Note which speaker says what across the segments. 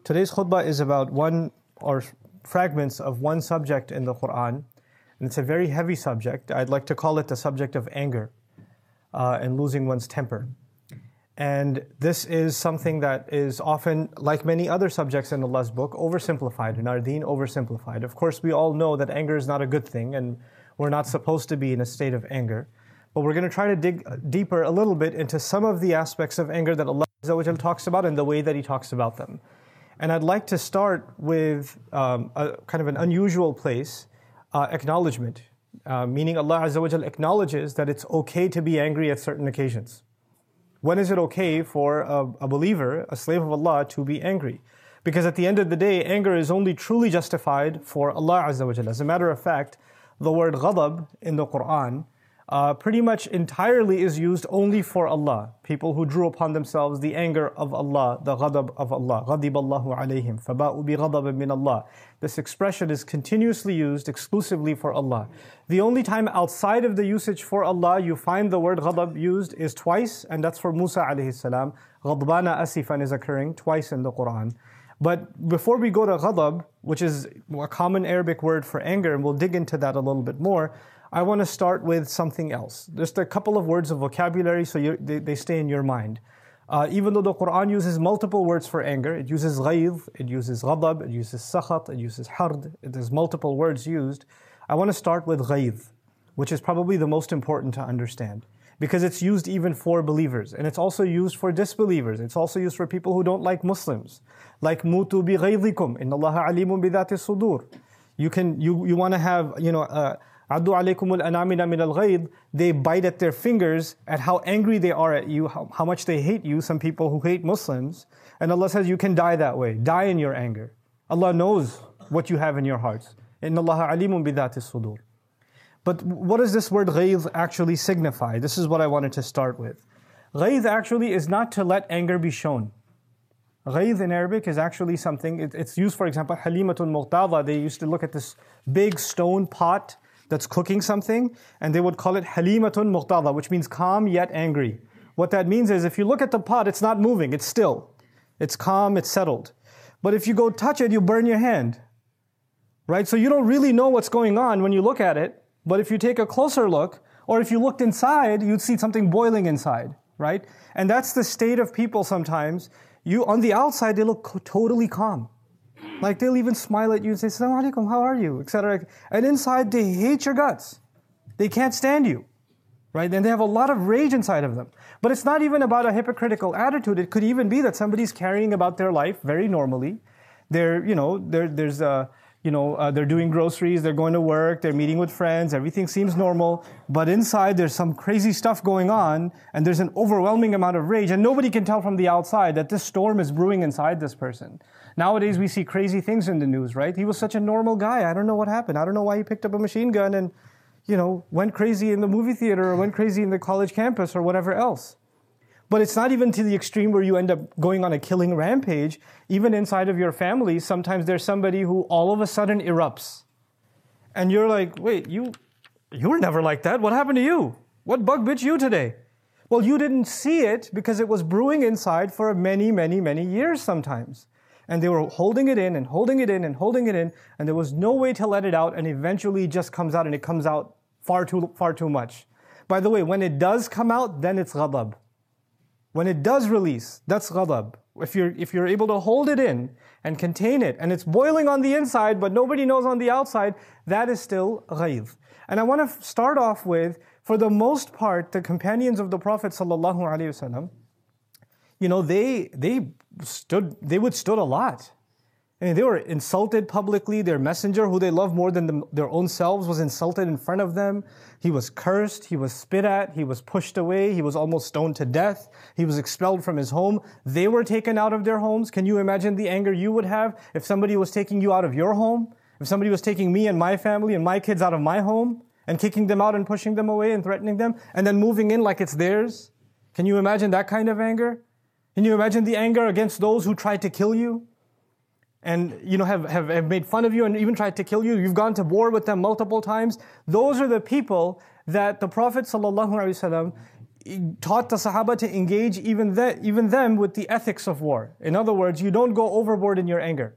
Speaker 1: Today's khutbah is about one or fragments of one subject in the Quran, and it's a very heavy subject. I'd like to call it the subject of anger and losing one's temper. And this is something that is often, like many other subjects in Allah's book, oversimplified, in our deen, oversimplified. Of course, we all know that anger is not a good thing, and we're not supposed to be in a state of anger. But we're going to try to dig deeper a little bit into some of the aspects of anger that Allah Azza wa Jal talks about and the way that He talks about them. And I'd like to start with a kind of an unusual place, acknowledgement, meaning Allah Azza wa Jal acknowledges that it's okay to be angry at certain occasions. When is it okay for a believer, a slave of Allah, to be angry? Because at the end of the day, anger is only truly justified for Allah Azza wa Jal. As a matter of fact, the word ghadab in the Quran pretty much entirely is used only for Allah. People who drew upon themselves the anger of Allah, the ghadab of Allah. غَضِبَ اللَّهُ عَلَيْهِمْ فَبَاءُوا بِغَضَبٍ مِّنَ اللَّهِ. This expression is continuously used exclusively for Allah. The only time outside of the usage for Allah you find the word ghadab used is twice, and that's for Musa alayhi salam. غَضْبَانَ أَسِفًا is occurring twice in the Quran. But before we go to ghadab, which is a common Arabic word for anger, and we'll dig into that a little bit more, I want to start with something else. Just a couple of words of vocabulary so they stay in your mind. Even though the Quran uses multiple words for anger, it uses ghayz, it uses ghadab, it uses sakhat, it uses hard, there's multiple words used. I want to start with ghayz, which is probably the most important to understand, because it's used even for believers, and it's also used for disbelievers. It's also used for people who don't like Muslims, like mutu bi ghayzikum, inna Allaha alimun bi dhati sudur. You want to have, Addu alaykumul anamina min al-ghayd. They bite at their fingers at how angry they are at you, how much they hate you, some people who hate Muslims. And Allah says you can die that way. Die in your anger. Allah knows what you have in your hearts. Inna Allaha alimun bi dhati sudur. But what does this word ghayz actually signify? This is what I wanted to start with. Ghayz actually is not to let anger be shown. Ghayz in Arabic is actually something, it's used, for example, halimatun mughtada. They used to look at this big stone pot that's cooking something, and they would call it halimatun mughtada, which means calm yet angry. What that means is if you look at the pot, it's not moving, it's still. It's calm, it's settled. But if you go touch it, you burn your hand. Right? So you don't really know what's going on when you look at it, but if you take a closer look, or if you looked inside, you'd see something boiling inside. Right? And that's the state of people sometimes. On the outside, they look totally calm. Like they'll even smile at you and say, "Assalamu alaikum, how are you?" etc. And inside they hate your guts. They can't stand you. Right? And they have a lot of rage inside of them. But it's not even about a hypocritical attitude. It could even be that somebody's carrying about their life very normally. They're doing groceries, they're going to work, they're meeting with friends, everything seems normal, but inside there's some crazy stuff going on, and there's an overwhelming amount of rage, and nobody can tell from the outside that this storm is brewing inside this person. Nowadays we see crazy things in the news, right? He was such a normal guy, I don't know what happened, I don't know why he picked up a machine gun and, went crazy in the movie theater, or went crazy in the college campus, or whatever else. But it's not even to the extreme where you end up going on a killing rampage. Even inside of your family, sometimes there's somebody who all of a sudden erupts. And you're like, wait, you were never like that. What happened to you? What bug bit you today? Well, you didn't see it because it was brewing inside for many, many, many years sometimes. And they were holding it in and holding it in and holding it in, and there was no way to let it out, and eventually it just comes out, and it comes out far too much. By the way, when it does come out, then it's ghadab. When it does release, that's ghadab. If you're able to hold it in and contain it, and it's boiling on the inside, but nobody knows on the outside, that is still ghayz. And I want to start off with, for the most part, the companions of the Prophet ﷺ, they withstood a lot. I mean, they were insulted publicly. Their messenger, who they loved more than their own selves, was insulted in front of them. He was cursed. He was spit at. He was pushed away. He was almost stoned to death. He was expelled from his home. They were taken out of their homes. Can you imagine the anger you would have if somebody was taking you out of your home? If somebody was taking me and my family and my kids out of my home and kicking them out and pushing them away and threatening them and then moving in like it's theirs? Can you imagine that kind of anger? Can you imagine the anger against those who tried to kill you? And have made fun of you and even tried to kill you. You've gone to war with them multiple times. Those are the people that the Prophet ﷺ taught the Sahaba to engage even them with the ethics of war. In other words, you don't go overboard in your anger.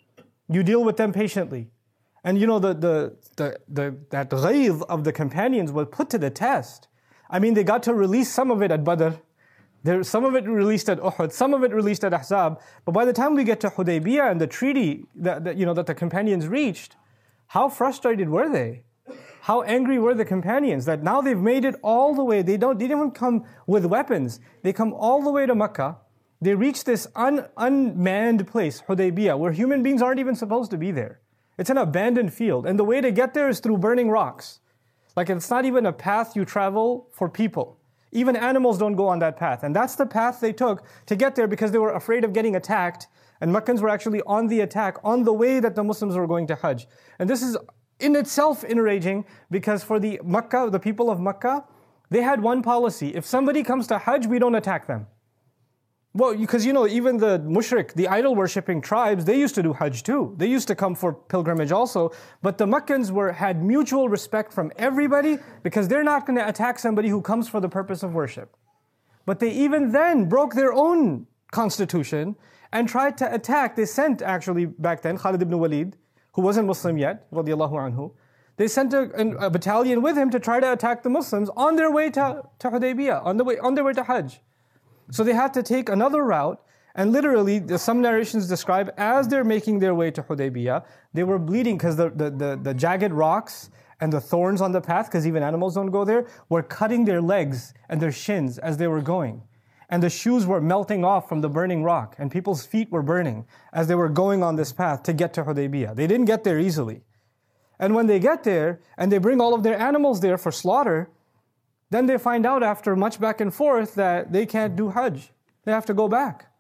Speaker 1: You deal with them patiently. And you know, that ghayz of the companions was put to the test. I mean, they got to release some of it at Badr. Some of it released at Uhud, some of it released at Ahzab. But by the time we get to Hudaybiyah and the treaty that the companions reached, how frustrated were they? How angry were the companions that now they've made it all the way. They didn't even come with weapons. They come all the way to Mecca. They reach this unmanned place, Hudaybiyah, where human beings aren't even supposed to be there. It's an abandoned field. And the way to get there is through burning rocks. Like it's not even a path you travel for people. Even animals don't go on that path. And that's the path they took to get there because they were afraid of getting attacked. And Meccans were actually on the attack on the way that the Muslims were going to Hajj. And this is in itself enraging because for the people of Mecca, they had one policy. If somebody comes to Hajj, we don't attack them. Well, because even the mushrik, the idol-worshipping tribes, they used to do Hajj too. They used to come for pilgrimage also. But the Meccans had mutual respect from everybody because they're not going to attack somebody who comes for the purpose of worship. But they even then broke their own constitution and tried to attack. They sent actually back then Khalid ibn Walid, who wasn't Muslim yet, radiyallahu anhu. They sent a battalion with him to try to attack the Muslims on their way to Hudaybiyah, on their way to Hajj. So they had to take another route, and literally, some narrations describe as they're making their way to Hudaybiyah, they were bleeding because the jagged rocks and the thorns on the path, because even animals don't go there, were cutting their legs and their shins as they were going. And the shoes were melting off from the burning rock, and people's feet were burning as they were going on this path to get to Hudaybiyah. They didn't get there easily. And when they get there, and they bring all of their animals there for slaughter, then they find out after much back and forth that they can't do Hajj. They have to go back.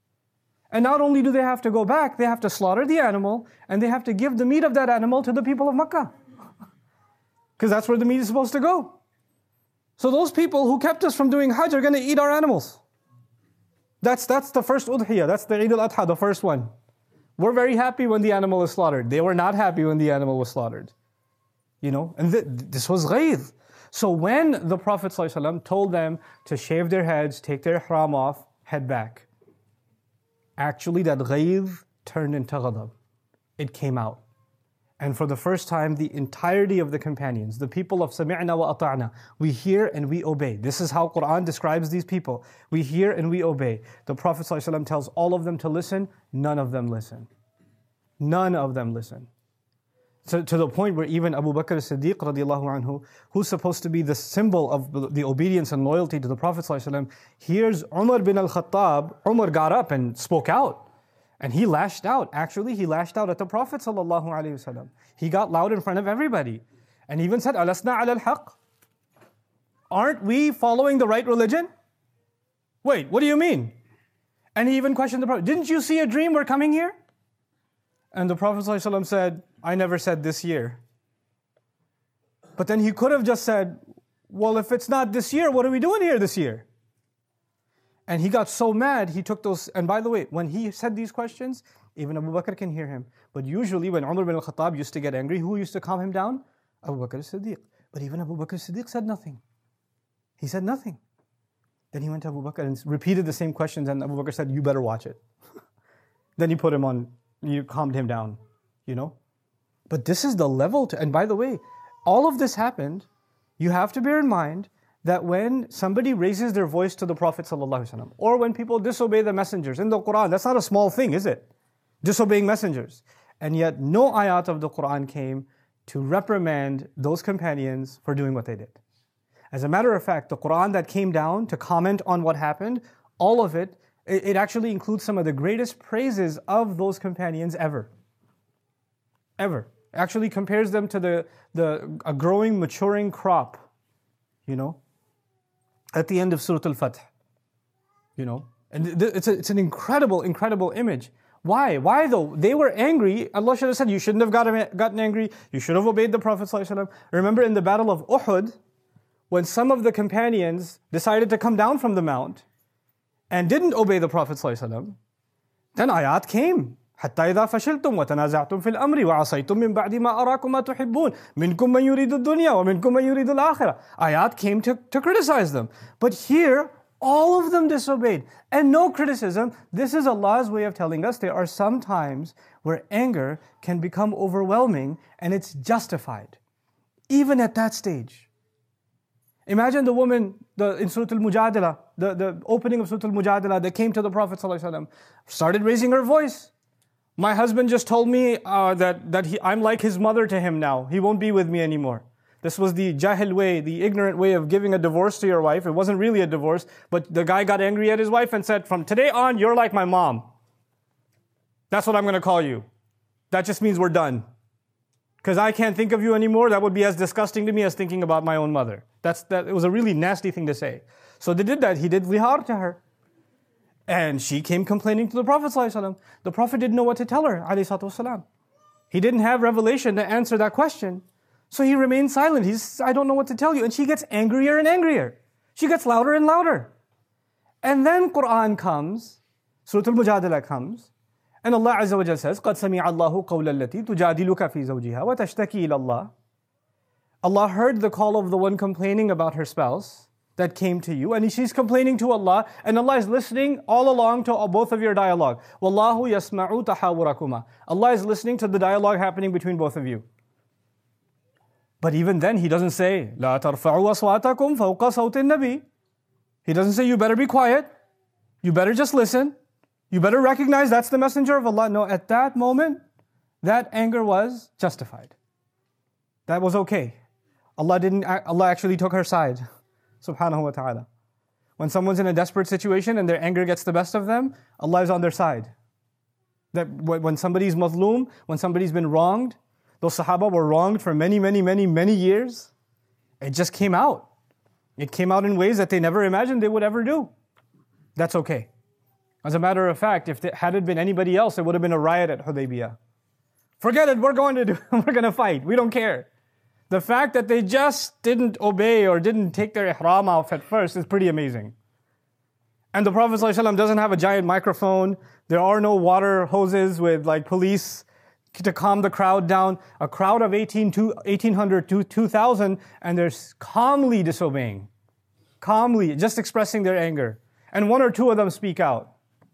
Speaker 1: And not only do they have to go back, they have to slaughter the animal and they have to give the meat of that animal to the people of Mecca. Because that's where the meat is supposed to go. So those people who kept us from doing Hajj are going to eat our animals. That's the first udhiyah. That's the Eid al-Adha, the first one. We're very happy when the animal is slaughtered. They were not happy when the animal was slaughtered. And this was ghayz. So when the Prophet ﷺ told them to shave their heads, take their ihram off, head back, actually that ghayz turned into ghadab. It came out. And for the first time, the entirety of the companions, the people of sami'na wa ata'na, we hear and we obey. This is how Quran describes these people. We hear and we obey. The Prophet ﷺ tells all of them to listen, none of them listen. None of them listen. So to the point where even Abu Bakr as-Siddiq radiallahu anhu, who's supposed to be the symbol of the obedience and loyalty to the Prophet ﷺ, hears Umar bin al-Khattab. Umar got up and spoke out. And he lashed out. Actually, he lashed out at the Prophet ﷺ. He got loud in front of everybody. And even said, Alasna ala al-haq? Aren't we following the right religion? Wait, what do you mean? And he even questioned the Prophet, didn't you see a dream we're coming here? And the Prophet ﷺ said, I never said this year. But then he could have just said, well, if it's not this year, what are we doing here this year? And he got so mad, he took those, and by the way, when he said these questions, even Abu Bakr can hear him. But usually when Umar bin al-Khattab used to get angry, who used to calm him down? Abu Bakr as-Siddiq. But even Abu Bakr as-Siddiq said nothing. He said nothing. Then he went to Abu Bakr and repeated the same questions, and Abu Bakr said, you better watch it. Then he put him on, you calmed him down, But this is the level and by the way, all of this happened, you have to bear in mind that when somebody raises their voice to the Prophet ﷺ, or when people disobey the messengers in the Quran, that's not a small thing, is it? Disobeying messengers. And yet no ayat of the Quran came to reprimand those companions for doing what they did. As a matter of fact, the Quran that came down to comment on what happened, all of it actually includes some of the greatest praises of those companions ever. Ever. Actually compares them to a growing, maturing crop, at the end of Surah Al-Fath, And it's an incredible, incredible image. Why? Why though? They were angry. Allah should have said, you shouldn't have gotten angry. You should have obeyed the Prophet ﷺ. Remember in the Battle of Uhud, when some of the companions decided to come down from the mount and didn't obey the Prophet ﷺ, then ayat came. حتى إذا فشلتم وتنازعتم في الأمر وعصيتم من بعد ما أراكم ما تحبون منكم من يريد الدنيا ومنكم من يريد الآخرة. Ayat came to criticize them. But here, all of them disobeyed. And no criticism. This is Allah's way of telling us there are some times where anger can become overwhelming and it's justified. Even at that stage. Imagine the woman in Surah Al-Mujadila, the opening of Surah Al-Mujadila that came to the Prophet ﷺ, started raising her voice. My husband just told me that I'm like his mother to him now. He won't be with me anymore. This was the jahil way, the ignorant way of giving a divorce to your wife. It wasn't really a divorce, but the guy got angry at his wife and said, from today on, you're like my mom. That's what I'm going to call you. That just means we're done. Because I can't think of you anymore. That would be as disgusting to me as thinking about my own mother. It was a really nasty thing to say. So they did that. He did vihar to her. And she came complaining to the Prophet ﷺ. The Prophet didn't know what to tell her, ﷺ. He didn't have revelation to answer that question. So he remained silent. He says, I don't know what to tell you. And she gets angrier and angrier. She gets louder and louder. And then Quran comes, Surah Al-Mujadila comes, and Allah Azza wa Jalla says, قَدْ سَمِعَ اللَّهُ قَوْلَ الَّتِي تُجَادِلُكَ فِي زَوْجِهَا وَتَشْتَكِي إِلَى اللَّهِ. Allah heard the call of the one complaining about her spouse that came to you, and she's complaining to Allah, and Allah is listening all along to both of your dialogue. وَاللَّهُ يَسْمَعُ تَحَاوُرَكُمَا. Allah is listening to the dialogue happening between both of you. But even then, He doesn't say, لَا تَرْفَعُوا أَصْوَاتَكُمْ فَوْقَ صَوْتِ النَّبِيِّ. He doesn't say, you better be quiet, you better just listen, you better recognize that's the messenger of Allah. No, at that moment, that anger was justified. That was okay. Allah actually took her side. Subhanahu wa ta'ala. When someone's in a desperate situation and their anger gets the best of them, Allah is on their side. That when somebody's mazloom, when somebody's been wronged, those Sahaba were wronged for many, many, many, many years. It just came out. It came out in ways that they never imagined they would ever do. That's okay. As a matter of fact, had it been anybody else, it would have been a riot at Hudaybiyah. Forget it, we're going to fight. We don't care. The fact that they just didn't obey or didn't take their ihram off at first is pretty amazing. And the Prophet ﷺ doesn't have a giant microphone. There are no water hoses with like police to calm the crowd down. A crowd of 1,800 to 2,000, and they're calmly disobeying. Calmly, just expressing their anger. And one or two of them speak out.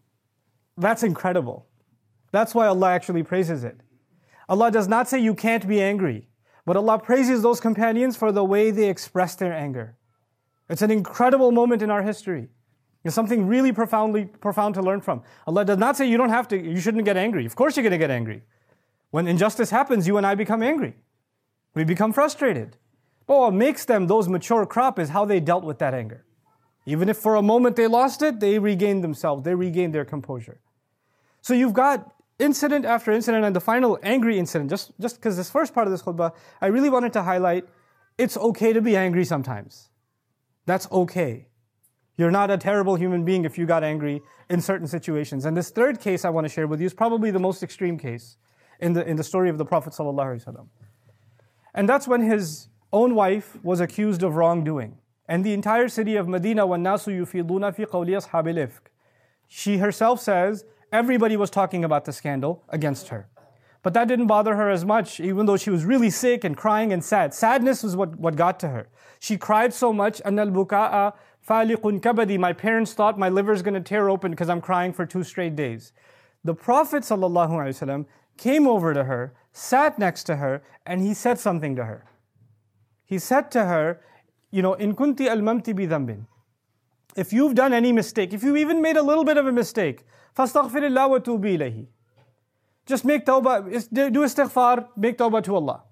Speaker 1: That's incredible. That's why Allah actually praises it. Allah does not say you can't be angry. But Allah praises those companions for the way they expressed their anger. It's an incredible moment in our history. It's something really profound to learn from. Allah does not say you shouldn't get angry. Of course you're going to get angry. When injustice happens, you and I become angry. We become frustrated. But what makes them those mature crop is how they dealt with that anger. Even if for a moment they lost it, they regained themselves. They regained their composure. So you've got incident after incident, and the final angry incident, just because this first part of this khutbah, I really wanted to highlight, it's okay to be angry sometimes. That's okay. You're not a terrible human being if you got angry in certain situations. And this third case I want to share with you is probably the most extreme case in the story of the Prophet ﷺ. And that's when his own wife was accused of wrongdoing. And the entire city of Medina, وَالنَّاسُ يُفِيضُونَ فِي قَوْلِ أَصْحَابِ الْإِفْكِ. She herself says, everybody was talking about the scandal against her. But that didn't bother her as much, even though she was really sick and crying and sad. Sadness was what got to her. She cried so much, أَنَّ الْبُكَاءَ فَالِقٌ كَبَدِي. My parents thought my liver's going to tear open because I'm crying for 2 straight days. The Prophet ﷺ came over to her, sat next to her, and he said something to her. He said to her, إِن كُنْتِ أَلْمَمْتِ بِذَنْبٍ. If you've done any mistake, if you even made a little bit of a mistake, فَاسْتَغْفِرِ اللَّهِ وَتُوبِ إِلَيْهِ. Just make tawbah, do istighfar, make tawbah to Allah.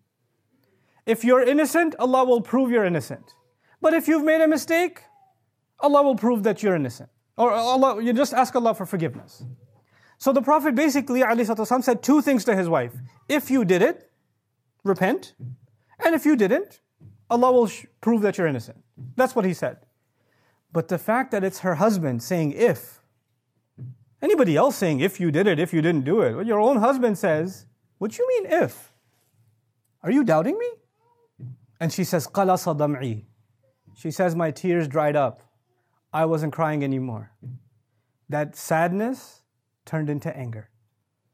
Speaker 1: If you're innocent, Allah will prove you're innocent. But if you've made a mistake, Allah will prove that you're innocent. Or you just ask Allah for forgiveness. So the Prophet basically, ﷺ, said 2 things to his wife. If you did it, repent. And if you didn't, Allah will prove that you're innocent. That's what he said. But the fact that it's her husband saying if, anybody else saying if you did it, if you didn't do it, well, your own husband says, what you mean if? Are you doubting me? And she says, قَلَصَ دَمْعِي. She says, my tears dried up. I wasn't crying anymore. That sadness turned into anger.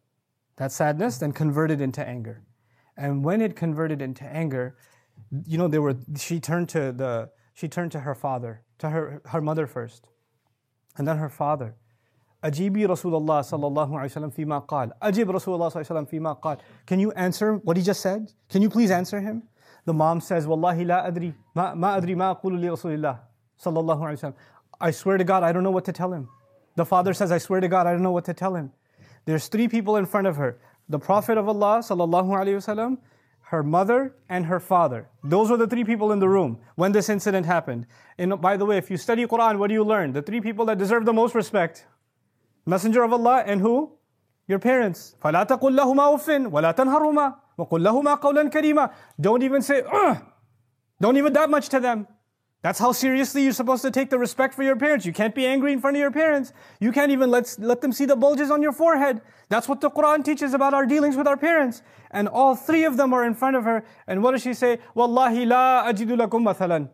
Speaker 1: that sadness then converted into anger. And when it converted into anger, she turned to her father, to her mother first, and then her father. Ajibi Rasulullah sallallahu alaihi wasallam fima qal. Ajib Rasulullah sallallahu alaihi wasallam fima qal. Can you answer what he just said? Can you please answer him? The mom says, Wallahi la adri, ma adri ma aqulu li Rasulillah sallallahu alaihi wasallam. I swear to God, I don't know what to tell him. The father says, I swear to God, I don't know what to tell him. There's three people in front of her. The Prophet of Allah sallallahu alaihi wasallam, her mother, and her father. Those were the three people in the room when this incident happened. And by the way, if you study Quran, what do you learn? The three people that deserve the most respect. Messenger of Allah and who? Your parents. فَلَا تَقُلْ لَهُمَا أُفٍّ وَلَا تَنْهَرْهُمَا وَقُلْ لَهُمَا قَوْلًا كَرِيمًا. Don't even say, ugh. Don't even that much to them. That's how seriously you're supposed to take the respect for your parents. You can't be angry in front of your parents. You can't even let them see the bulges on your forehead. That's what the Quran teaches about our dealings with our parents. And all three of them are in front of her. And what does she say? Wallahi la ajidu lakum mathalan.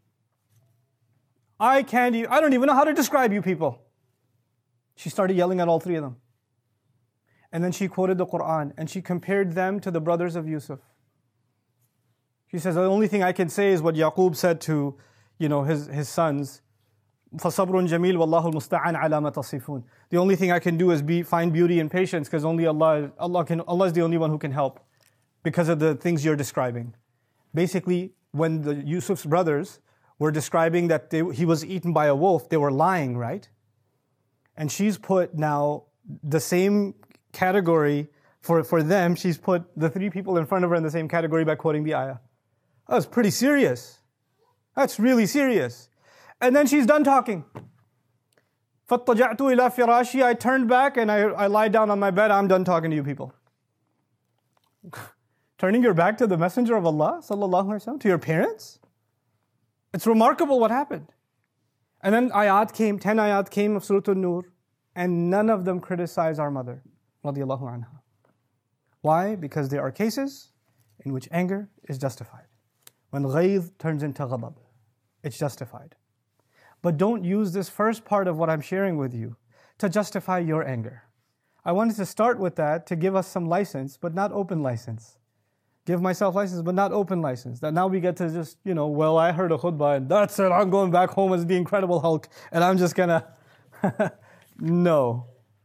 Speaker 1: I don't even know how to describe you people. She started yelling at all three of them. And then she quoted the Quran and she compared them to the brothers of Yusuf. She says, the only thing I can say is what Yaqub said to, his sons. فَصَبْرٌ جَمِيلٌ وَاللَّهُ الْمُسْتَعَانُ عَلَى مَا تَصِفُونَ. The only thing I can do is find beauty and patience because only Allah is the only one who can help because of the things you're describing. Basically, when the Yusuf's brothers were describing that he was eaten by a wolf, they were lying, right? And she's put now the same category for them. She's put the three people in front of her in the same category by quoting the ayah. That's pretty serious. That's really serious. And then she's done talking. فَاتَّجَعْتُ إِلَى فِرَاشِي. I turned back and I lied down on my bed. I'm done talking to you people. Turning your back to the Messenger of Allah, sallallahu alaihi wasallam, to your parents? It's remarkable what happened. And then 10 ayat came of Surah An-Nur, and none of them criticize our mother, radiyallahu anha. Why? Because there are cases in which anger is justified. When ghayz turns into ghadab, it's justified. But don't use this first part of what I'm sharing with you to justify your anger. I wanted to start with that to give us some license, but not open license. Give myself license, but not open license. That now we get to just, I heard a khutbah and that's it, I'm going back home as the Incredible Hulk and I'm just gonna... No.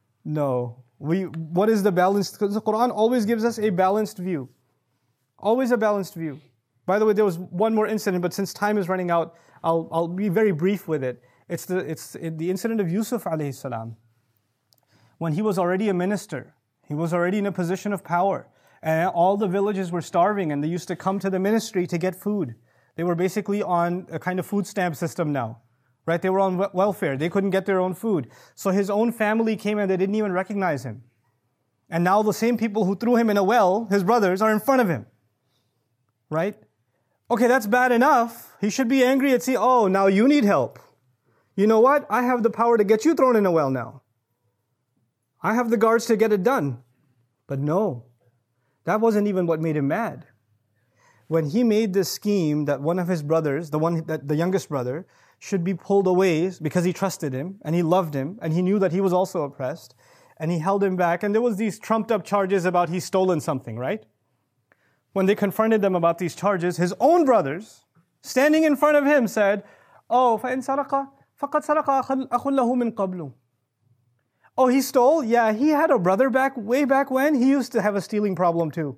Speaker 1: What is the balance? Because the Quran always gives us a balanced view. Always a balanced view. By the way, there was one more incident, but since time is running out, I'll be very brief with it. It's the incident of Yusuf alayhi salam. When he was already a minister, he was already in a position of power. And all the villages were starving and they used to come to the ministry to get food. They were basically on a kind of food stamp system now. Right? They were on welfare. They couldn't get their own food. So his own family came and they didn't even recognize him. And now the same people who threw him in a well, his brothers, are in front of him. Right? Okay, that's bad enough. He should be angry and say, oh, now you need help. You know what? I have the power to get you thrown in a well now. I have the guards to get it done. But no. That wasn't even what made him mad. When he made this scheme that one of his brothers, the youngest brother, should be pulled away because he trusted him and he loved him and he knew that he was also oppressed and he held him back. And there was these trumped up charges about he's stolen something, right? When they confronted them about these charges, his own brothers, standing in front of him, said, oh, فَإِن سَرَقَ فَقَدْ سَرَقَ أَخٌ لَهُ مِن قَبْلُ. Oh, he stole? Yeah, he had a brother way back when. He used to have a stealing problem too.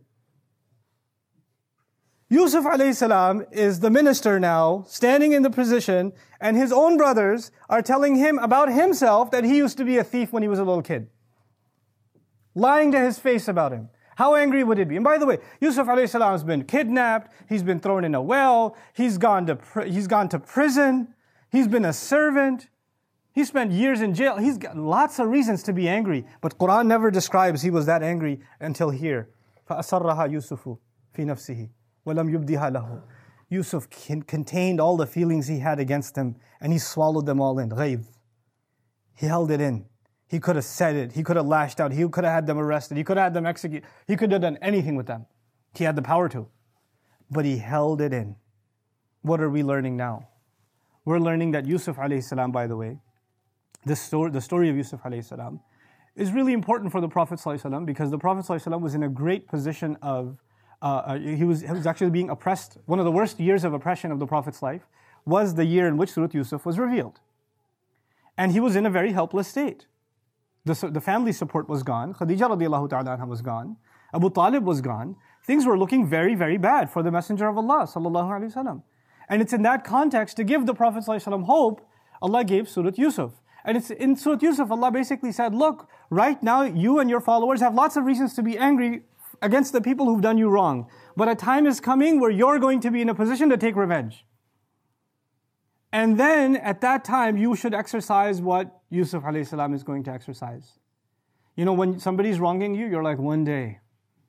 Speaker 1: Yusuf alayhi salam is the minister now, standing in the position, and his own brothers are telling him about himself that he used to be a thief when he was a little kid. Lying to his face about him. How angry would it be? And by the way, Yusuf alayhi salam has been kidnapped, he's been thrown in a well, he's gone to prison, he's been a servant, he spent years in jail. He's got lots of reasons to be angry, but Quran never describes he was that angry until here. فَأَسَرَّهَا يُوسُفُ فِي نَفْسِهِ وَلَمْ يُبْدِهَا لَهُ. Yusuf contained all the feelings he had against him and he swallowed them all in. Ghayb. He held it in. He could have said it. He could have lashed out. He could have had them arrested. He could have had them executed. He could have done anything with them. He had the power to. But he held it in. What are we learning now? We're learning that Yusuf alayhi salam, by the way, the story of Yusuf alayhi salam is really important for the Prophet ﷺ because the Prophet ﷺ was in a great position of, he was actually being oppressed. One of the worst years of oppression of the Prophet's life was the year in which Surah Yusuf was revealed. And he was in a very helpless state. The family support was gone. Khadija radiallahu ta'ala anha was gone. Abu Talib was gone. Things were looking very, very bad for the Messenger of Allah sallallahu alaihi wasallam. And it's in that context, to give the Prophet ﷺ hope, Allah gave Surah Yusuf. And it's in Surah Yusuf, Allah basically said, look, right now you and your followers have lots of reasons to be angry against the people who've done you wrong. But a time is coming where you're going to be in a position to take revenge. And then at that time, you should exercise what Yusuf alayhi salam is going to exercise. You know, when somebody's wronging you, you're like, one day,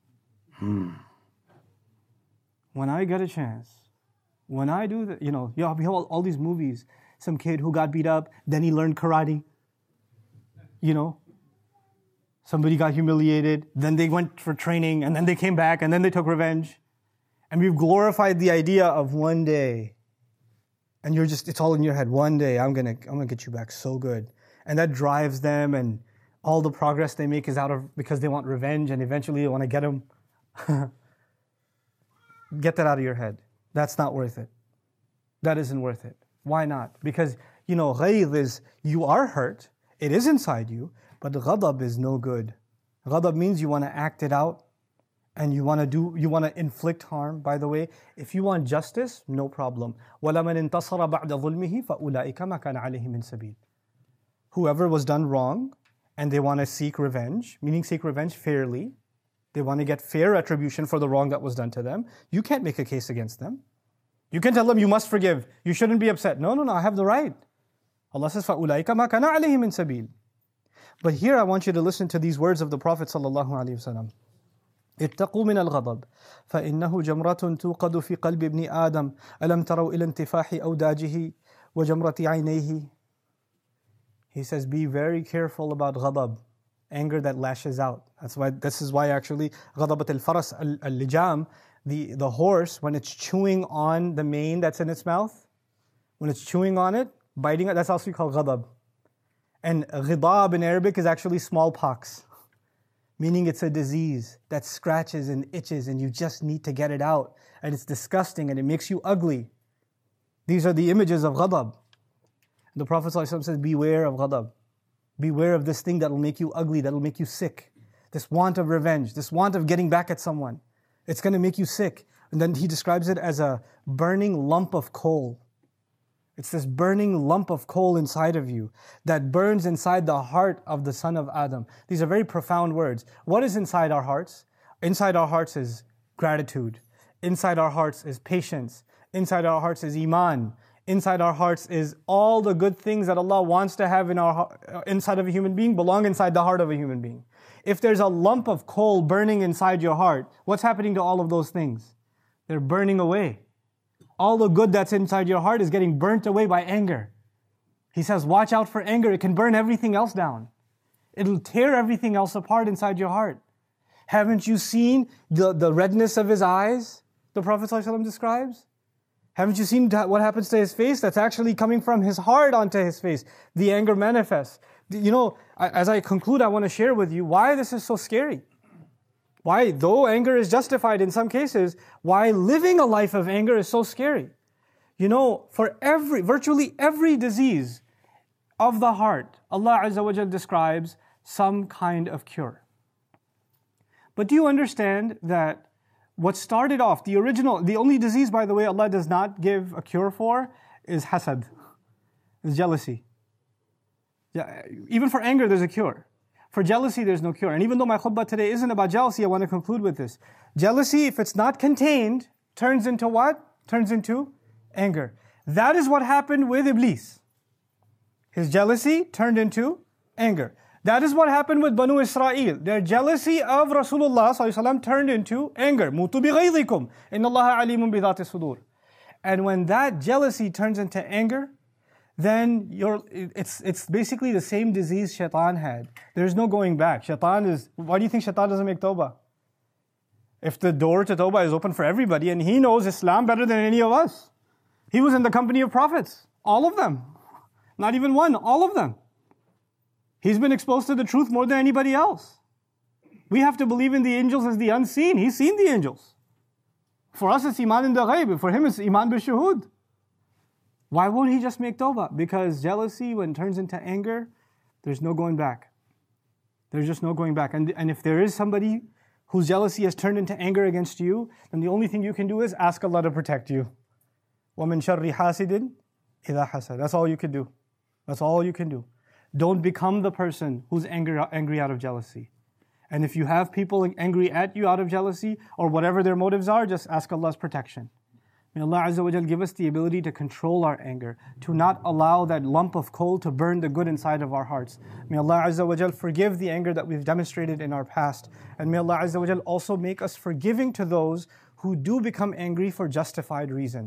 Speaker 1: when I get a chance, when I do that, you know, you have all these movies, some kid who got beat up, then he learned karate. You know, somebody got humiliated, then they went for training, and then they came back, and then they took revenge. And we've glorified the idea of one day. And you're just, it's all in your head. One day, I'm gonna get you back so good. And that drives them, and all the progress they make is because they want revenge, and eventually they want to get them. Get that out of your head. That's not worth it. That isn't worth it. Why not? Because, you know, ghayz is, you are hurt. It is inside you. But ghadab is no good. Ghadab means you want to act it out. And you want to inflict harm. By the way, if you want justice, no problem. وَلَمَنْ انْتَصَرَ بَعْدَ ظُلْمِهِ فَأُولَٰئِكَ مَا كَانَ عَلَيْهِمْ مِنْ سَبِيلٍ. Whoever was done wrong, and they want to seek revenge, meaning seek revenge fairly, they want to get fair retribution for the wrong that was done to them, you can't make a case against them. You can tell them, you must forgive. You shouldn't be upset. No, I have the right. Allah says, فَأُولَٰئِكَ مَا كَانَ عَلَيْهِمْ مِنْ سَبِيلٍ. But here I want you to listen to these words of the Prophet ﷺ. اتقوا من الغضب فإنه جمرة توقد في قلب ابن آدم ألم تروا إلى انتفاح أوداجه وجمرة عينيه. He says, be very careful about ghadab, anger that lashes out. This is why actually غضبت الفرس اللجام, the horse, when it's chewing on the mane that's in its mouth, when it's chewing on it, biting it, that's also called ghadab. And ghidab in Arabic is actually smallpox, meaning it's a disease that scratches and itches and you just need to get it out. And it's disgusting and it makes you ugly. These are the images of ghadab. The Prophet ﷺ says, beware of ghadab. Beware of this thing that will make you ugly, that will make you sick. This want of revenge, this want of getting back at someone. It's going to make you sick. And then he describes it as a burning lump of coal. It's this burning lump of coal inside of you that burns inside the heart of the son of Adam. These are very profound words. What is inside our hearts? Inside our hearts is gratitude. Inside our hearts is patience. Inside our hearts is iman. Inside our hearts is all the good things that Allah wants to have inside of a human being belong inside the heart of a human being. If there's a lump of coal burning inside your heart, what's happening to all of those things? They're burning away. All the good that's inside your heart is getting burnt away by anger. He says, watch out for anger. It can burn everything else down. It'll tear everything else apart inside your heart. Haven't you seen the redness of his eyes, the Prophet ﷺ describes? Haven't you seen what happens to his face? That's actually coming from his heart onto his face. The anger manifests. You know, as I conclude, I want to share with you why this is so scary. Why, though anger is justified in some cases, why living a life of anger is so scary. You know, for virtually every disease of the heart, Allah Azza wa Jal describes some kind of cure. But do you understand that what started off, the only disease, by the way, Allah does not give a cure for is hasad, is jealousy. Yeah, even for anger, there's a cure. For jealousy, there's no cure. And even though my khutbah today isn't about jealousy, I want to conclude with this. Jealousy, if it's not contained, turns into what? Turns into anger. That is what happened with Iblis. His jealousy turned into anger. That is what happened with Banu Israel. Their jealousy of Rasulullah ﷺ turned into anger. Mutu bi ghayzikum. Inna Allaha alimun bi dhati sudur. And when that jealousy turns into anger, then it's basically the same disease shaitan had. There's no going back. Why do you think shaitan doesn't make tawbah? If the door to tawbah is open for everybody, and he knows Islam better than any of us. He was in the company of prophets. All of them. Not even one, all of them. He's been exposed to the truth more than anybody else. We have to believe in the angels as the unseen. He's seen the angels. For us, it's iman in the ghaib. For him, it's iman bil shuhud. Why won't he just make tawbah? Because jealousy, when it turns into anger, there's no going back. There's just no going back. And if there is somebody whose jealousy has turned into anger against you, then the only thing you can do is ask Allah to protect you. وَمِن شَرِّ حَاسِدٍ إِذَا حَسَدَ. That's all you can do. That's all you can do. Don't become the person who's angry out of jealousy. And if you have people angry at you out of jealousy, or whatever their motives are, just ask Allah's protection. May Allah Azza wa Jal give us the ability to control our anger, to not allow that lump of coal to burn the good inside of our hearts. May Allah Azza wa Jal forgive the anger that we've demonstrated in our past. And may Allah Azza wa Jal also make us forgiving to those who do become angry for justified reasons.